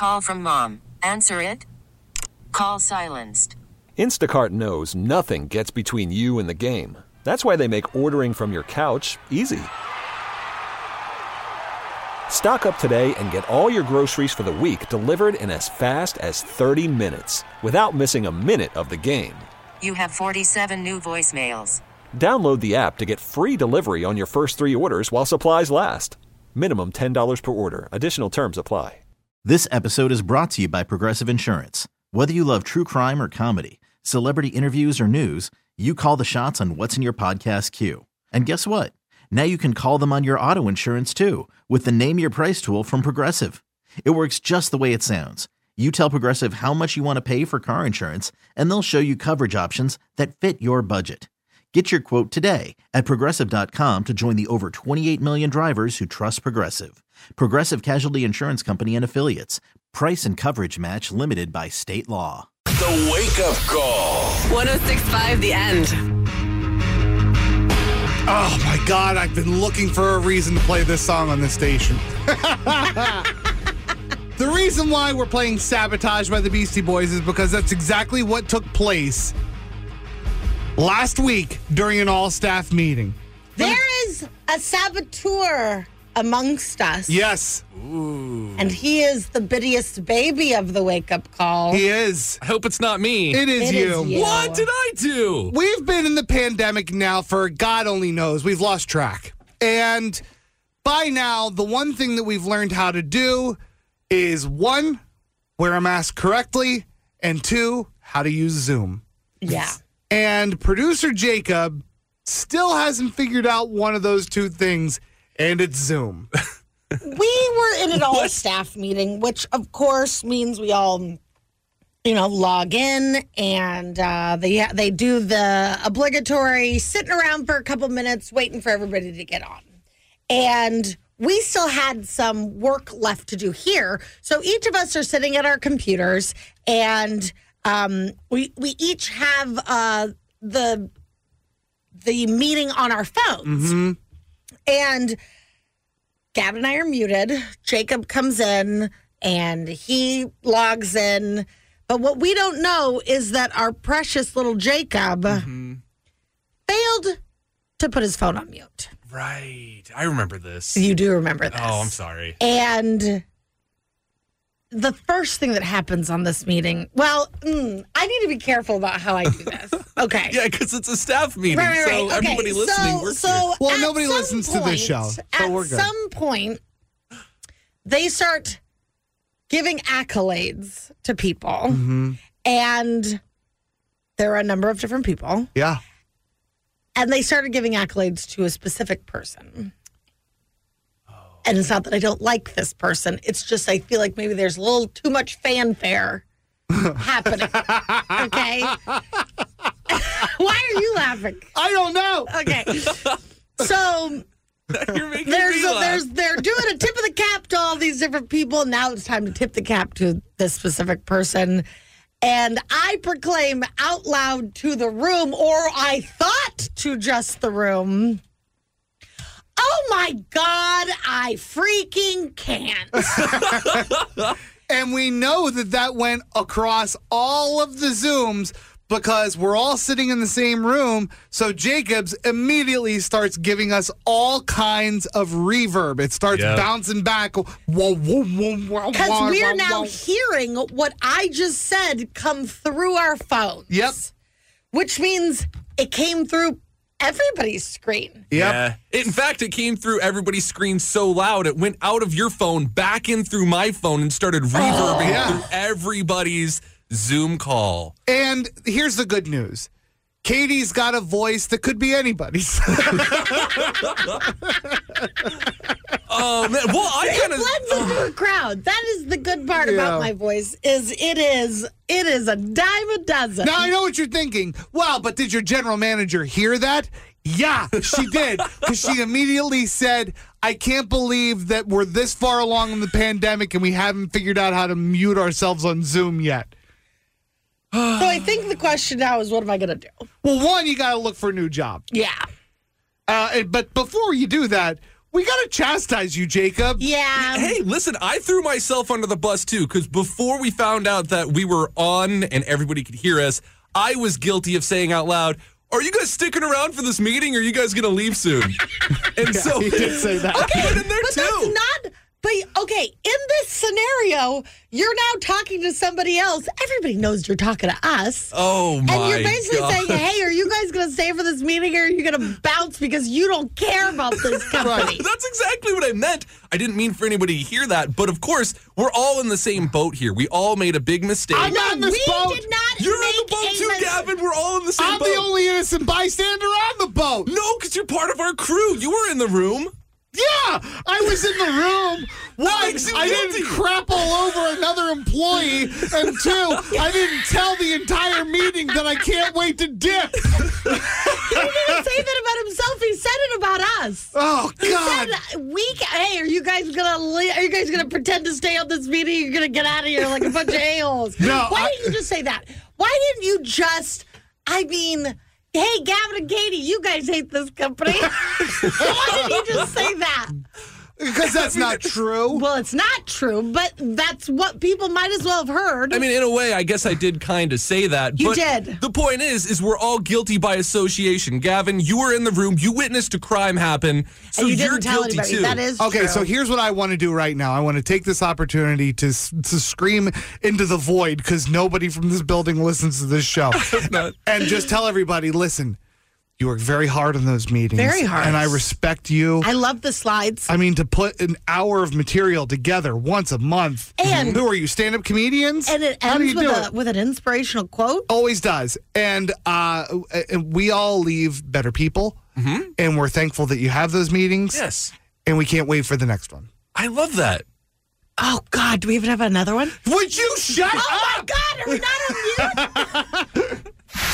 Call from mom. Answer it. Call silenced. Instacart knows nothing gets between you and the game. That's why they make ordering from your couch easy. Stock up today and get all your groceries for the week delivered in as fast as 30 minutes without missing a minute of the game. You have 47 new voicemails. Download the app to get free delivery on your first 3 orders while supplies last. Minimum $10 per order. Additional terms apply. This episode is brought to you by Progressive Insurance. Whether you love true crime or comedy, celebrity interviews or news, you call the shots on what's in your podcast queue. And guess what? Now you can call them on your auto insurance too with the Name Your Price tool from Progressive. It works just the way it sounds. You tell Progressive how much you want to pay for car insurance, and they'll show you coverage options that fit your budget. Get your quote today at Progressive.com to join the over 28 million drivers who trust Progressive. Progressive Casualty Insurance Company and Affiliates. Price and coverage match limited by state law. The Wake Up Call. 106.5 The End. Oh, my God. I've been looking for a reason to play this song on this station. The reason why we're playing Sabotage by the Beastie Boys is because that's exactly what took place last week during an all-staff meeting. There is a saboteur amongst us. Yes. Ooh. And he is the bittiest baby of the wake-up call. He is. I hope it's not me. It is you. What did I do? We've been in the pandemic now for God only knows. We've lost track. And by now, the one thing that we've learned how to do is 1, wear a mask correctly, and 2, how to use Zoom. Yeah. And producer Jacob still hasn't figured out one of those 2 things, and it's Zoom. We were in an all-staff meeting, which, of course, means we all, log in, and they do the obligatory sitting around for a couple minutes waiting for everybody to get on. And we still had some work left to do here. So each of us are sitting at our computers, and we each have the meeting on our phones. Mm-hmm. And Gavin and I are muted. Jacob comes in, and he logs in. But what we don't know is that our precious little Jacob failed to put his phone on mute. Right. I remember this. You do remember this. Oh, I'm sorry. And the first thing that happens on this meeting, I need to be careful about how I do this. Okay. Yeah, because it's a staff meeting, Right. so everybody listening works here. Well, nobody listens to this show, so we're good. At some point, they start giving accolades to people, and there are a number of different people. Yeah. And they started giving accolades to a specific person. And it's not that I don't like this person. It's just I feel like maybe there's a little too much fanfare happening. Okay? Why are you laughing? I don't know. Okay. So You're making me laugh. they're doing a tip of the cap to all these different people. Now it's time to tip the cap to this specific person. And I proclaim out loud to the room, or I thought to just the room, oh my God, I freaking can't. And we know that went across all of the Zooms because we're all sitting in the same room. So Jacobs immediately starts giving us all kinds of reverb. It starts bouncing back. Because we are now hearing what I just said come through our phones. Yep. Which means it came through everybody's screen. Yep. Yeah. In fact, it came through everybody's screen so loud, it went out of your phone, back in through my phone, and started reverbing through everybody's Zoom call. And here's the good news. Katie's got a voice that could be anybody's. Oh, man. Well, I kind of blends into a crowd. That is the good part about my voice, is it is a dime a dozen. Now, I know what you're thinking. Well, but did your general manager hear that? Yeah, she did. Because she immediately said, I can't believe that we're this far along in the pandemic and we haven't figured out how to mute ourselves on Zoom yet. So I think the question now is, what am I going to do? Well, one, you got to look for a new job. Yeah. But before you do that, We got to chastise you, Jacob. Yeah. Hey, listen, I threw myself under the bus too, because before we found out that we were on and everybody could hear us, I was guilty of saying out loud, "Are you guys sticking around for this meeting, or are you guys going to leave soon?" And so he did say that. I put it in there But too. that's not. But okay, in this scenario, you're now talking to somebody else. Everybody knows you're talking to us. Oh my And you're basically God. saying, hey, are you guys going to stay for this meeting, or are you going to bounce because you don't care about this company? That's exactly what I meant. I didn't mean for anybody to hear that, but of course, we're all in the same boat here. We all made a big mistake. I'm not in this we boat. did not You're make on the boat a too, Gavin. We're all in the same I'm boat. the only innocent bystander on the boat. No, because you're part of our crew. You were in the room. Yeah, I was in the room. One, makes you I guilty. didn't crap all over another employee, and two, I didn't tell the entire meeting that I can't wait to dip. He didn't say that about himself. He said it about us. Oh He God! said, hey, are you guys gonna pretend to stay on this meeting? You're gonna get out of here like a bunch of a-holes. No, Why didn't you just say that? Why didn't you just? I mean, hey, Gavin and Katie, you guys hate this company. Why did you just say that? Because that's not true. Well, it's not true, but that's what people might as well have heard. I mean, in a way, I guess I did kind of say that. You but did. The point is we're all guilty by association. Gavin, you were in the room. You witnessed a crime happen. So and you you're didn't tell guilty anybody. too. That is Okay, true. so here's what I want to do right now. I want to take this opportunity to scream into the void because nobody from this building listens to this show. And just tell everybody, listen, you work very hard on those meetings. Very hard. And I respect you. I love the slides. I mean, to put an hour of material together once a month. And- who are you, stand-up comedians? And it How do ends you do it? with an inspirational quote. Always does. And we all leave better people. And we're thankful that you have those meetings. Yes. And we can't wait for the next one. I love that. Oh, God, do we even have another one? Would you shut Oh, my up? God, are we not on mute?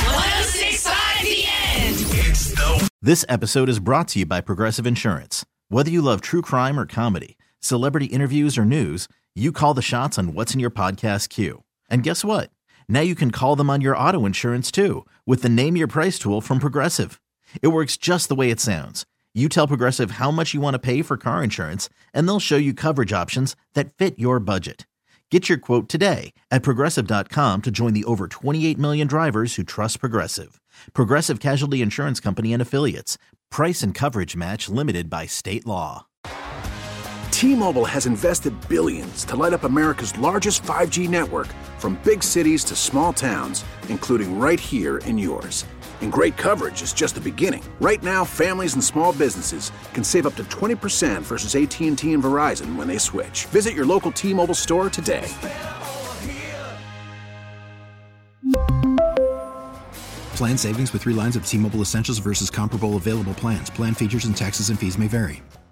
1065 The End. It's the This episode is brought to you by Progressive Insurance. Whether you love true crime or comedy, celebrity interviews or news, you call the shots on what's in your podcast queue. And guess what? Now you can call them on your auto insurance too with the Name Your Price tool from Progressive. It works just the way it sounds. You tell Progressive how much you want to pay for car insurance, and they'll show you coverage options that fit your budget. Get your quote today at Progressive.com to join the over 28 million drivers who trust Progressive. Progressive Casualty Insurance Company and Affiliates. Price and coverage match limited by state law. T-Mobile has invested billions to light up America's largest 5G network, from big cities to small towns, including right here in yours. And great coverage is just the beginning. Right now, families and small businesses can save up to 20% versus AT&T and Verizon when they switch. Visit your local T-Mobile store today. Plan savings with 3 lines of T-Mobile Essentials versus comparable available plans. Plan features and taxes and fees may vary.